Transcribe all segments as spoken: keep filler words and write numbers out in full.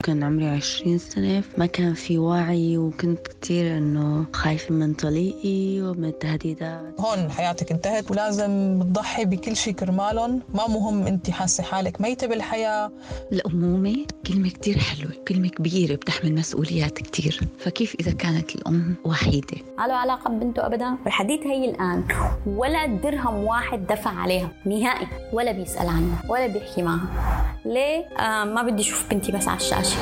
كان عمري عشرين سنة، ما كان في وعي، وكنت كتير إنه خايفة من طليقي ومن التهديدات. هون حياتك انتهت ولازم تضحي بكل شيء كرمالهم. ما مهم انت حاسة حالك ميتة بالحياة. الأمومة كلمة كتير حلوة، كلمة كبيرة بتحمل مسؤوليات كتير، فكيف إذا كانت الأم وحيدة؟ على علاقة ببنته أبدا. الحديث هي الآن ولا درهم واحد دفع عليها نهائي، ولا بيسأل عنها ولا بيحكي معها. ليه؟ آه ما بدي أشوف بنتي بس على الشاشة.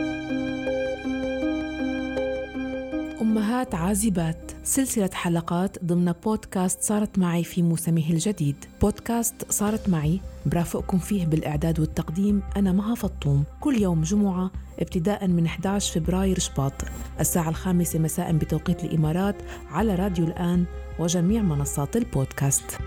أمهات عازبات، سلسلة حلقات ضمن بودكاست صارت معي في موسمه الجديد. بودكاست صارت معي برافقكم فيه بالإعداد والتقديم أنا مها فطوم، كل يوم جمعة ابتداء من أحد عشر فبراير شباط الساعة الخامسة مساء بتوقيت الإمارات على راديو الآن وجميع منصات البودكاست.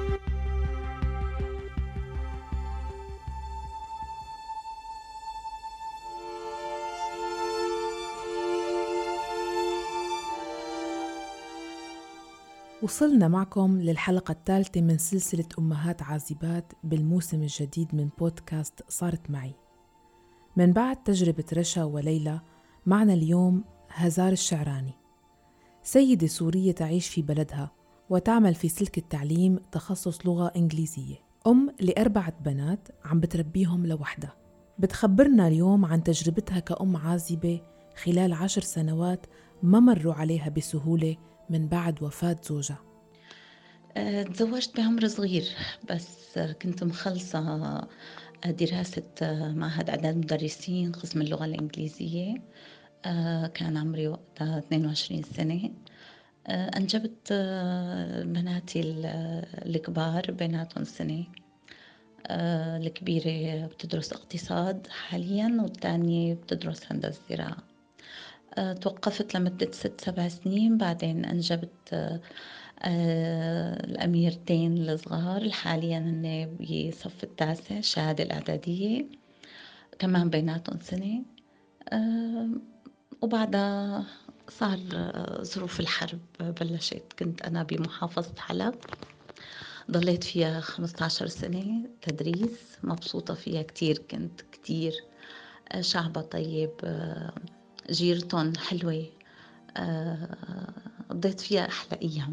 وصلنا معكم للحلقة الثالثة من سلسلة أمهات عازبات بالموسم الجديد من بودكاست صارت معي. من بعد تجربة رشا وليلى معنا اليوم هزار الشعراني، سيدة سورية تعيش في بلدها وتعمل في سلك التعليم تخصص لغة إنجليزية، أم لأربعة بنات عم بتربيهم لوحدها. بتخبرنا اليوم عن تجربتها كأم عازبة خلال عشر سنوات ما مروا عليها بسهولة من بعد وفاة زوجها. تزوجت بعمر صغير، بس كنت مخلصة دراسة معهد إعداد مدرسين قسم اللغة الإنجليزية. كان عمري وقتها اثنين وعشرين سنة. أنجبت بناتي الكبار بيناتهم سنة. الكبيرة بتدرس اقتصاد حاليا، والثانية بتدرس هندسة زراعة. توقفت لمدة ست سبع سنين، بعدين أنجبت الأميرتين الصغار حاليا هن بصف التاسع الشهادة الإعدادية، كمان بيناتهم سنة. وبعدها صار ظروف الحرب بلشت. كنت أنا بمحافظة حلب، ضليت فيها خمسة عشر سنة تدريس، مبسوطة فيها كتير. كنت كتير شعبها طيب، جيرتهم حلوة، قضيت فيها أحلى أيام.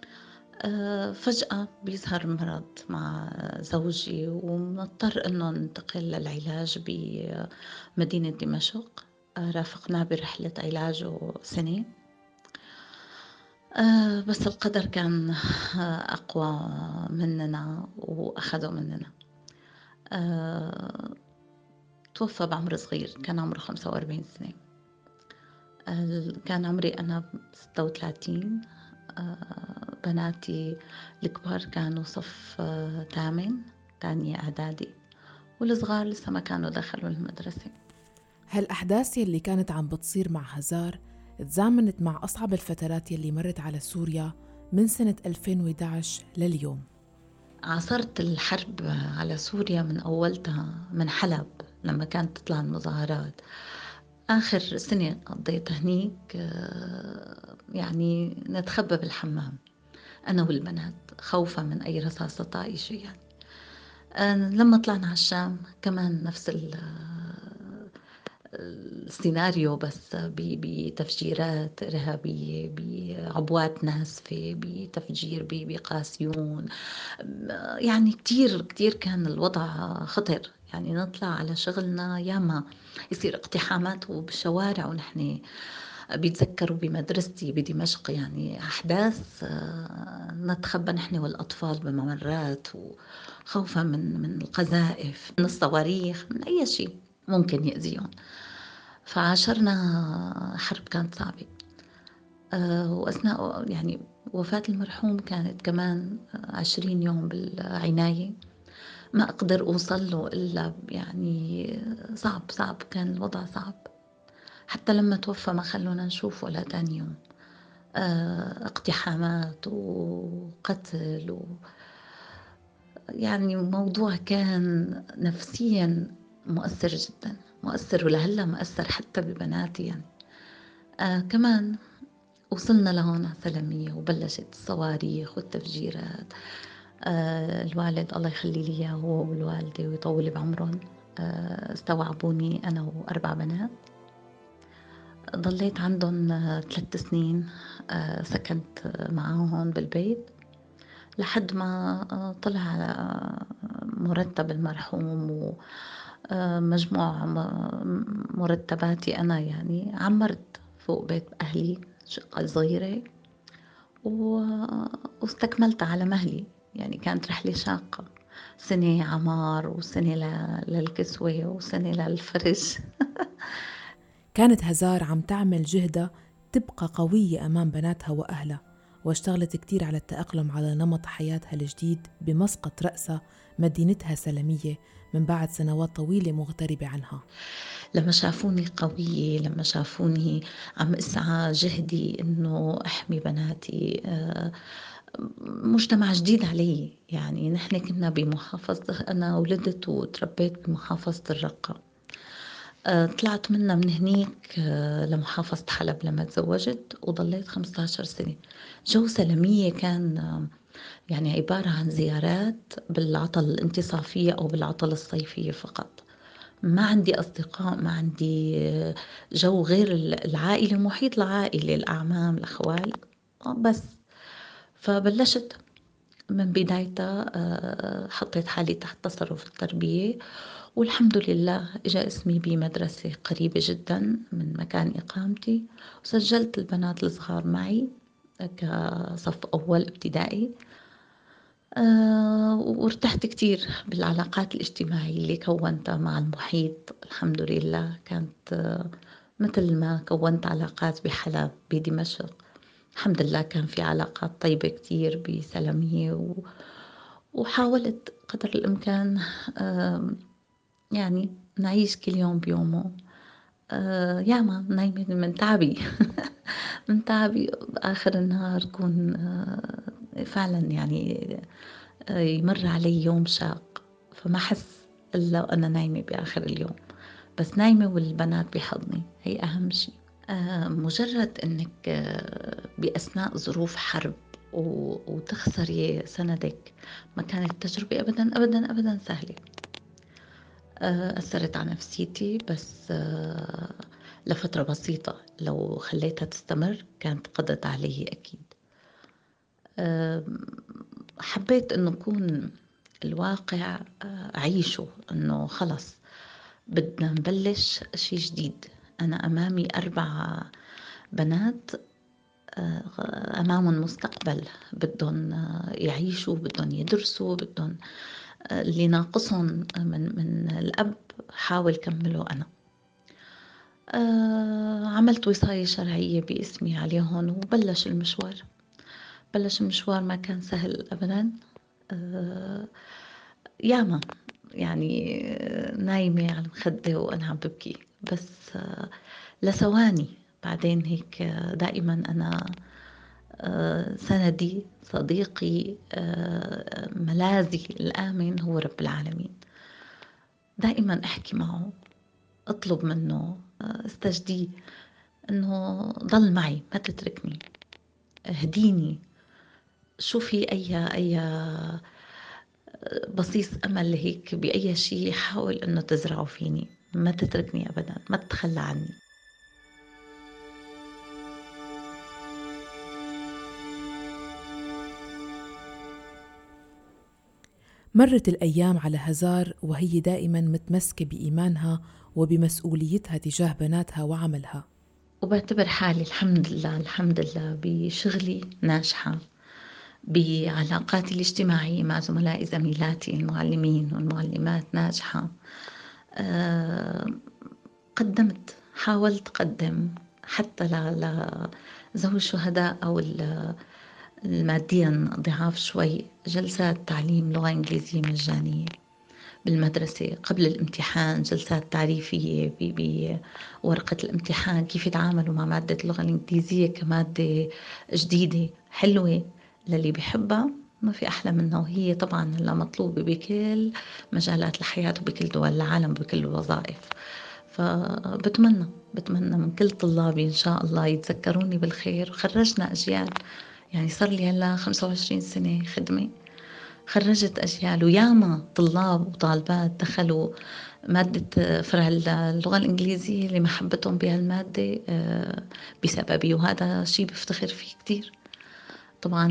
فجأة بيظهر مرض مع زوجي، ونضطر إنه ننتقل للعلاج بمدينة دمشق. رافقنا برحلة علاجه سنة، بس القدر كان أقوى مننا وأخذه مننا. توفى بعمر صغير، كان عمره خمسة وأربعين سنة. كان عمري أنا ستة وثلاثين. بناتي الكبار كانوا صف ثامن تانية إعدادي، والصغار لسه ما كانوا دخلوا المدرسة. هالأحداث يلي كانت عم بتصير مع هزار تزامنت مع أصعب الفترات يلي مرت على سوريا من سنة ألفين وإحدى عشر لليوم. عاصرت الحرب على سوريا من أولتها، من حلب لما كانت تطلع المظاهرات. آخر سنة قضيتها هنيك يعني نتخبى بالحمام أنا والبنات خوفا من أي رصاصة طائشة. يعني لما طلعنا على الشام كمان نفس السيناريو، بس بتفجيرات إرهابية، بعبوات ناسفة، بتفجير بقاسيون. يعني كتير كتير كان الوضع خطر. يعني نطلع على شغلنا ياما يصير اقتحامات وبالشوارع، ونحن بيتذكروا بمدرستي بدمشق يعني أحداث نتخبى نحن والأطفال بممرات، وخوفا من من القذائف، من الصواريخ، من أي شيء ممكن يأذيهم. فعاشرنا حرب كانت صعبة. وأثناء يعني وفاة المرحوم كانت كمان عشرين يوم بالعناية، ما أقدر أوصل له إلا يعني صعب صعب كان الوضع صعب. حتى لما توفى ما خلونا نشوف ولا تاني يوم. اقتحامات وقتل و يعني موضوع كان نفسيا مؤثر جدا، مؤثر ولهلا مؤثر حتى ببناتي. يعني آه كمان وصلنا لهون على سلمية وبلشت الصواريخ والتفجيرات. آه الوالد الله يخلي لي إياه هو والوالدة ويطول بعمرهم، استوعبوني أنا وأربع بنات. ضليت عندهم ثلاث سنين، سكنت معاهم بالبيت لحد ما طلع مرتب المرحوم ومجموع مرتباتي أنا، يعني عمرت فوق بيت أهلي شقة صغيرة واستكملت على مهلي. يعني كانت رحلة شاقة، سنة عمار وسنة للكسوة وسنة للفرش. كانت هزار عم تعمل جهدها تبقى قوية أمام بناتها وأهلها، واشتغلت كتير على التأقلم على نمط حياتها الجديد بمسقط رأسها مدينتها سلمية من بعد سنوات طويلة مغتربة عنها. لما شافوني قوية، لما شافوني عم اسعى جهدي إنه أحمي بناتي، مجتمع جديد علي. يعني نحن كنا بمحافظة، أنا ولدت وتربيت بمحافظة الرقة، طلعت منها من هنيك لمحافظة حلب لما تزوجت وضليت خمسة عشر سنة. جو سلمية كان، يعني عبارة عن زيارات بالعطل الانتصافية أو بالعطل الصيفية فقط. ما عندي أصدقاء، ما عندي جو غير العائلة، محيط العائلة، الأعمام، الأخوال بس. فبلشت من بدايتها، حطيت حالي تحت تصرف التربية، والحمد لله إجا اسمي بمدرسة قريبة جدا من مكان إقامتي، وسجلت البنات الصغار معي كصف أول ابتدائي. أه وارتحت كتير بالعلاقات الاجتماعية اللي كونتها مع المحيط. الحمد لله كانت أه مثل ما كونت علاقات بحلب بدمشق، الحمد لله كان في علاقات طيبة كتير بسلمية. و... وحاولت قدر الإمكان أه يعني نعيش كل يوم بيومه. أه ياما نايمة من تعبي من تعبي آخر النهار كون أه فعلا يعني يمر علي يوم شاق، فما حس إلا وأنا نايمة بآخر اليوم، بس نايمة والبنات بحضني، هي أهم شيء. آه مجرد أنك آه بأثناء ظروف حرب وتخسري سندك، ما كانت تجربة أبدا أبدا أبدا سهلة. آه أثرت على نفسيتي، بس آه لفترة بسيطة، لو خليتها تستمر كانت قضت علي أكيد. آه حبيت أنه يكون الواقع أعيشه، أنه خلص بدنا نبلش شيء جديد. أنا أمامي أربع بنات أمامهم مستقبل، بدهم يعيشوا، بدهم يدرسوا، بدهم اللي ناقصهم من من الأب حاول كمله أنا. عملت وصاية شرعية باسمي عليهم وبلش المشوار. بلش المشوار ما كان سهل أبدا. ياما يعني نايمة على المخدة وأنا عم ببكي، بس لثواني بعدين هيك دائما أنا سندي، صديقي، ملاذي الآمن هو رب العالمين. دائما أحكي معه، أطلب منه، استجديه أنه ضل معي، ما تتركني، اهديني، شوفي أي أي بصيص أمل هيك بأي شيء، حاول أنه تزرعه فيني، ما تتركني أبدا، ما تتخلى عني. مرت الأيام على هزار وهي دائما متمسكة بإيمانها وبمسؤوليتها تجاه بناتها وعملها. وبعتبر حالي الحمد لله الحمد لله بشغلي ناجحة، بعلاقاتي الاجتماعية مع زملائي زميلاتي المعلمين والمعلمات ناجحة. أه قدمت، حاولت قدم حتى لذوي الشهداء أو الماديا ضعاف شوي جلسات تعليم لغة إنجليزية مجانية بالمدرسة قبل الامتحان، جلسات تعريفية بورقة الامتحان، كيف يتعاملوا مع مادة اللغة الإنجليزية كمادة جديدة حلوة للي بيحبها، ما في أحلى منها. وهي طبعا هلا مطلوبة بكل مجالات الحياة وبكل دول العالم وبكل الوظائف. فبتمنى بتمنى من كل طلابي إن شاء الله يتذكروني بالخير. وخرجنا أجيال، يعني صار لي هلا خمسة وعشرين سنة خدمة، خرجت أجيال، وياما طلاب وطالبات دخلوا مادة فرع اللغة الإنجليزية لمحبتهم بهالمادة بسببي، وهذا شيء بفتخر فيه كتير. طبعا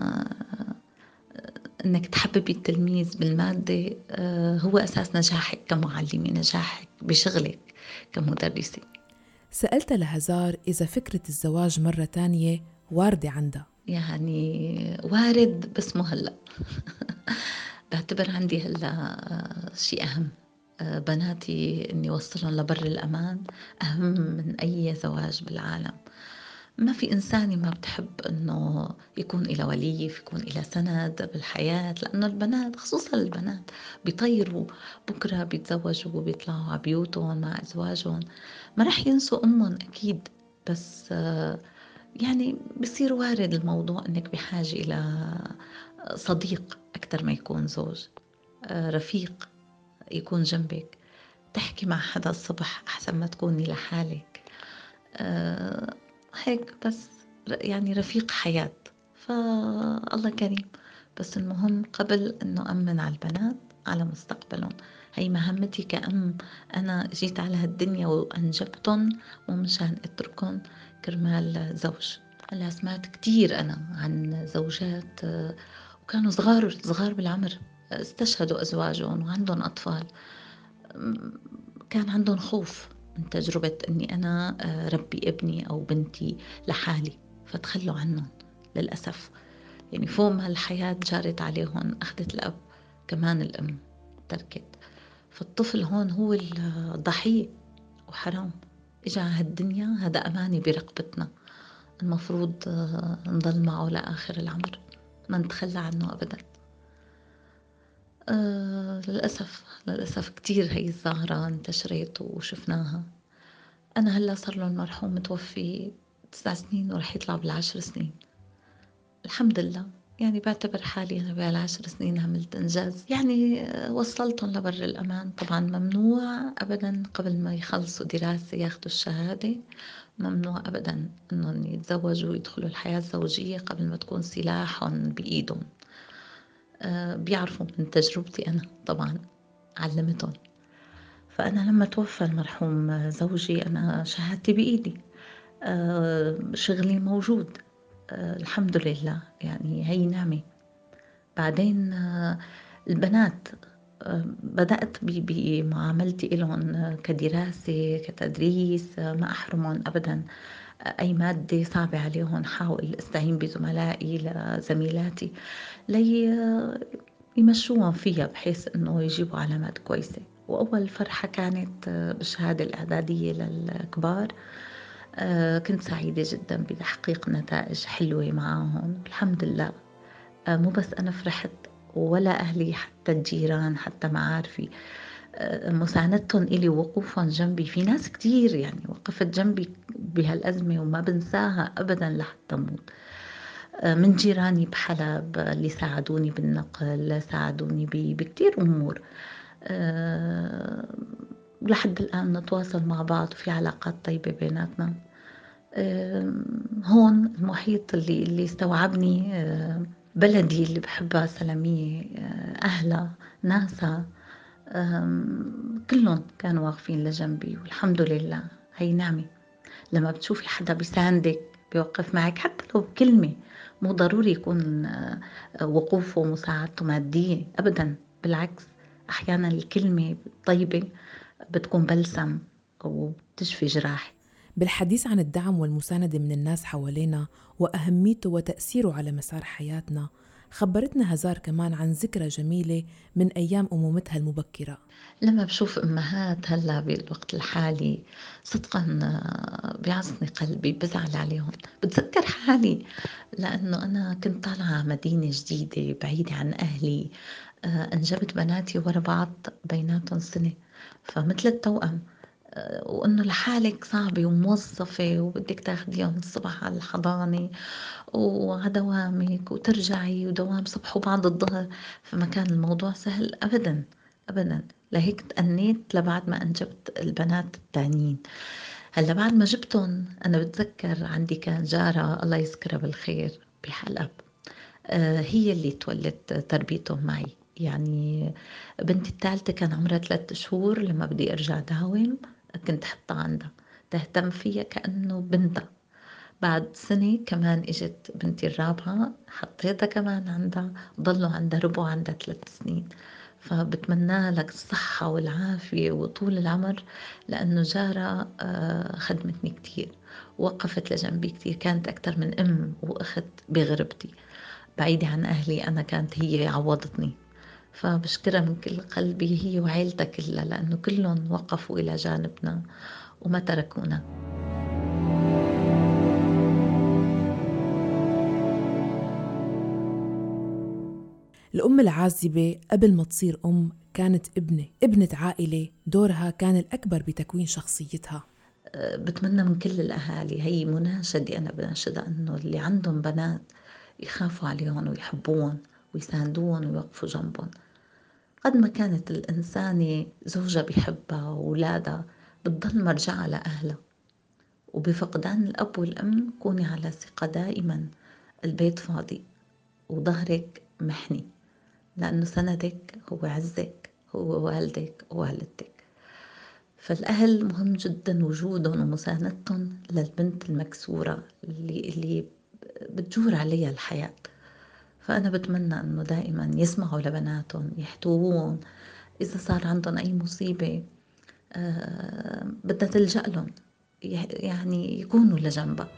إنك تحببي التلميذ بالمادة هو أساس نجاحك كمعلمة، نجاحك بشغلك كمدرسة. سألت لهزار إذا فكرة الزواج مرة تانية واردة عندها. يعني وارد بس مو هلأ. بعتبر عندي هلأ شيء أهم، بناتي إني وصلهم لبر الأمان أهم من أي زواج بالعالم. ما في إنسانة ما بتحب إنه يكون إلى ولي، يكون إلى سند بالحياة، لأنه البنات خصوصا البنات بيطيروا بكرة بيتزوجوا وبيطلعوا على بيوتهم مع أزواجهم، ما رح ينسوا أمهم أكيد، بس يعني بصير وارد الموضوع إنك بحاجة إلى صديق أكتر ما يكون زوج، رفيق يكون جنبك، تحكي مع حدا الصبح أحسن ما تكوني لحالك. أه هيك بس، يعني رفيق حياة. فالله كريم، بس المهم قبل أنه أمن على البنات على مستقبلهم. هي مهمتي كأم، أنا جيت على هالدنيا وأنجبتهم مو مشان أتركهم كرمال زوج. هلا سمعت كتير أنا عن زوجات وكانوا صغار صغار بالعمر استشهدوا أزواجهم وعندهم أطفال، كان عندهم خوف من تجربة أني أنا ربي ابني أو بنتي لحالي، فتخلوا عنهم للأسف. يعني فوق ما الحياة جارت عليهم أخذت الأب كمان الأم تركت، فالطفل هون هو الضحية، وحرام إجا هالدنيا، هذا أماني برقبتنا، المفروض نضل معه لآخر العمر، ما نتخلى عنه أبدا. آه للأسف للأسف كتير هي الظاهرة انتشرت وشفناها. أنا هلا صار له المرحوم متوفي تسع سنين ورح يطلع بالعشر سنين، الحمد لله. يعني بعتبر حالي أنا بهالعشر سنين عملت إنجاز، يعني وصلتهم لبر الأمان. طبعا ممنوع أبدا قبل ما يخلصوا دراسة ياخدوا الشهادة، ممنوع أبدا أنهم يتزوجوا ويدخلوا الحياة الزوجية قبل ما تكون سلاحهم بإيدهم. أه بيعرفوا من تجربتي أنا طبعا علمتهم. فأنا لما توفى المرحوم زوجي أنا شهادتي بإيدي، أه شغلي موجود، أه الحمد لله، يعني هي نعمة. بعدين أه البنات أه بدأت بمعاملتي لهم كدراسة كتدريس، أه ما أحرمهم أبدا أي مادة صعبة عليهم، حاول استعين بزملائي لزميلاتي لي يمشوهم فيها بحيث أنه يجيبوا علامات كويسة. وأول فرحة كانت بالشهادة الإعدادية للكبار، كنت سعيدة جدا بتحقيق نتائج حلوة معهم الحمد لله. مو بس أنا فرحت ولا أهلي، حتى الجيران حتى معارفي، مساندتهم إلي ووقوفهم جنبي. في ناس كتير يعني وقفت جنبي بهالأزمة وما بنساها أبدا لحتى موت، من جيراني بحلب اللي ساعدوني بالنقل، ساعدوني بكتير أمور، أه لحد الآن نتواصل مع بعض وفي علاقات طيبة بيناتنا. أه هون المحيط اللي, اللي استوعبني، أه بلدي اللي بحبها سلامية، أه أهلها ناسها، أه كلهم كانوا واقفين لجنبي والحمد لله. هي نعمة لما بتشوفي حدا بيساندك بيوقف معك حتى لو بكلمة، مو ضروري يكون وقوفه ومساعدته مادية أبدا، بالعكس أحيانا الكلمة الطيبة بتكون بلسم وبتشفي جراح. بالحديث عن الدعم والمساندة من الناس حوالينا وأهميته وتأثيره على مسار حياتنا، خبرتنا هزار كمان عن ذكرى جميلة من أيام أمومتها المبكرة. لما بشوف أمهات هلا بالوقت الحالي صدقا بيعصني قلبي، بزعل عليهم، بتذكر حالي لأنه أنا كنت طالعة مدينة جديدة بعيدة عن أهلي، أنجبت بناتي ورا بعض بيناتهم سنة، فمثل التوأم، وأنه لحالك صعبة وموظفة وبدك تاخديهم الصبح على الحضانة ودوامك وترجعي ودوام صبح وبعد الظهر، فما كان الموضوع سهل أبدا أبدا. لهيك تأنيت لبعد ما أنجبت البنات التانيين. هلا بعد ما جبتهم أنا بتذكر عندي كان جارة الله يذكرها بالخير بحلب، هي اللي تولت تربيتهم معي. يعني بنتي الثالثة كان عمرها ثلاثة شهور لما بدي أرجع داوم، كنت حطها عندها تهتم فيها كأنه بنتها. بعد سنة كمان إجت بنتي الرابعة، حطيتها كمان عندها، ضلوا عندها ربع عندها ثلاث سنين. فبتمنى لك الصحة والعافية وطول العمر، لأنه جارة خدمتني كتير، وقفت لجنبي كتير، كانت أكتر من أم وأخت بغربتي، بعيدة عن أهلي أنا كانت هي عوضتني. فبشكرها من كل قلبي، هي وعيلتها كلها، لأنه كلهم وقفوا إلى جانبنا وما تركونا. الأم العازبة قبل ما تصير أم كانت ابنة ابنة عائلة، دورها كان الأكبر بتكوين شخصيتها. بتمنى من كل الأهالي، هي مناشدة أنا بناشدها، أنه اللي عندهم بنات يخافوا عليهم ويحبوهم ويساندوهم ويوقفوا جنبهم. قد ما كانت الإنسانة زوجها بيحبها وولادها، بتضل مرجعها لأهلها. وبفقدان الأب والأم كوني على ثقة دائما، البيت فاضي وظهرك محني، لأنه سندك هو عزك، هو والدك ووالدتك. فالأهل مهم جدا وجودهم ومساندتهم للبنت المكسورة اللي, اللي بتجور عليها الحياة. فأنا بتمنى أنه دائما يسمعوا لبناتهم، يحتوون، إذا صار عندهم أي مصيبة آه بدها تلجأ لهم، يعني يكونوا لجنبها.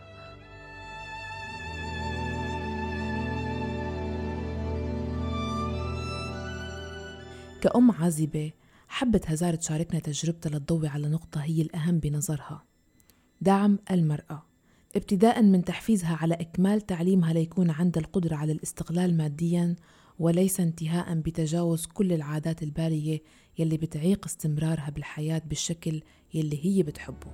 كأم عازبة حبت هزار تشاركنا تجربتها للضوء على نقطة هي الأهم بنظرها: دعم المرأة، ابتداء من تحفيزها على إكمال تعليمها ليكون عندها القدرة على الاستقلال ماديا، وليس انتهاء بتجاوز كل العادات البالية يلي بتعيق استمرارها بالحياة بالشكل يلي هي بتحبه.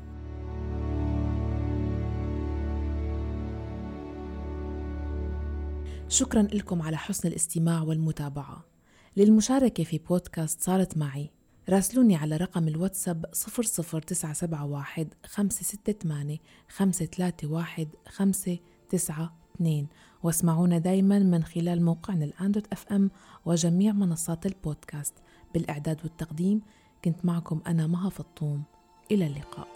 شكرا لكم على حسن الاستماع والمتابعة. للمشاركة في بودكاست صارت معي راسلوني على رقم الواتساب صفر صفر تسعة سبعة واحد خمسة ستة ثمانية خمسة ثلاثة واحد خمسة تسعة اثنين، واسمعونا دايما من خلال موقعنا الآن دوت اف ام وجميع منصات البودكاست. بالإعداد والتقديم كنت معكم أنا مها فطوم، إلى اللقاء.